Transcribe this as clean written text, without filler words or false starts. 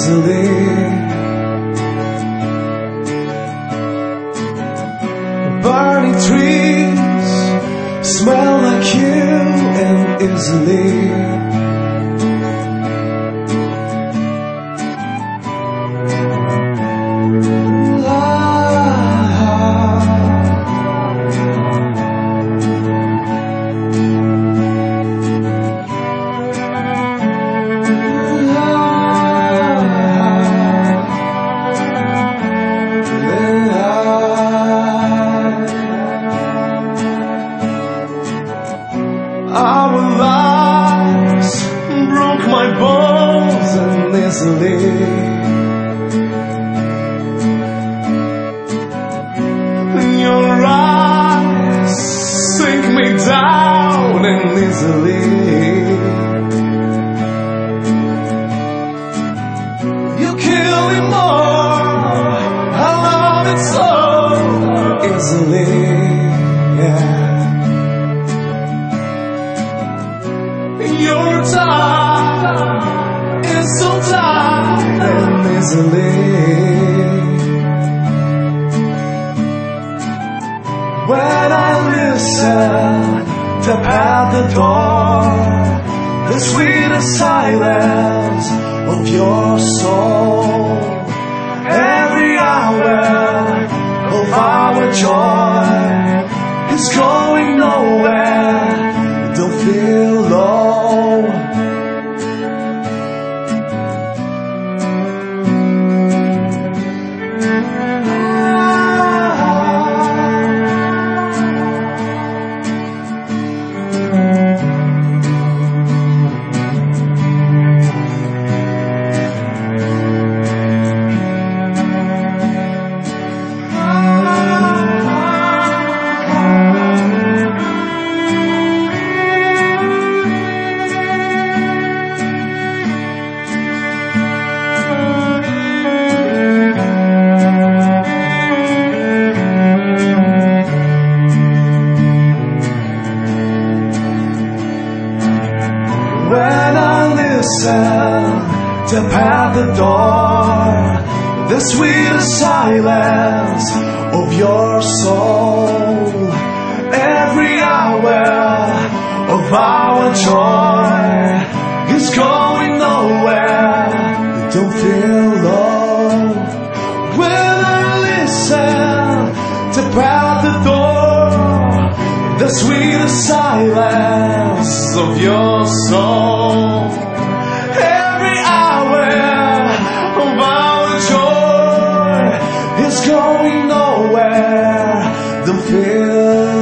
easily. Burning trees smell like you and easily. Our lies broke my bones and easily. Your eyes sink me down and easily. You kill me more, I love it so easily. Yeah. Your time is so tight and easily. When I listen, tap at the door, the sweetest silence of your soul. Every hour of our joy is going nowhere. Don't feel low. When I listen, tap at the door, the sweetest silence of your soul. Every hour of our joy is going nowhere. Don't feel low. When I listen, tap at the door, the sweetest silence of your soul. Every hour of our joy is going nowhere. Don't feel